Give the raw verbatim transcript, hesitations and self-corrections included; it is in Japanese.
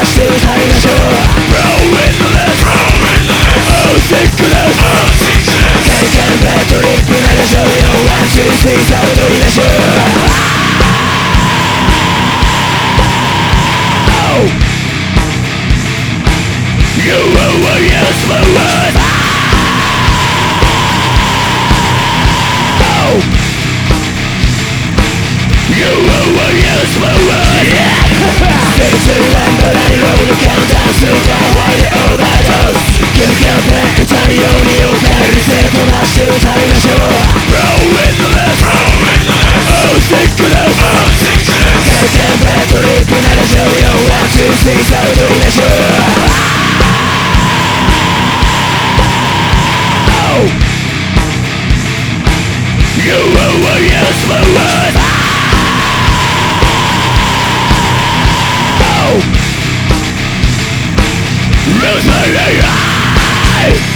して歌いましょう Roll with the left Oh sickness Can can bad trip ならしょうよ One two three さあ踊りましょう Oh You are what you smooth Oh You are what you smooth Yeah Stay to remember that you will count down to the way of the dose You can't back 歌うようにおかえりせとなして歌いましょう Roll with the left Oh sickness Can can bad trip ならしょうよ One two three さあ踊りましょう Oh You are what you smooth Oh Rose my eye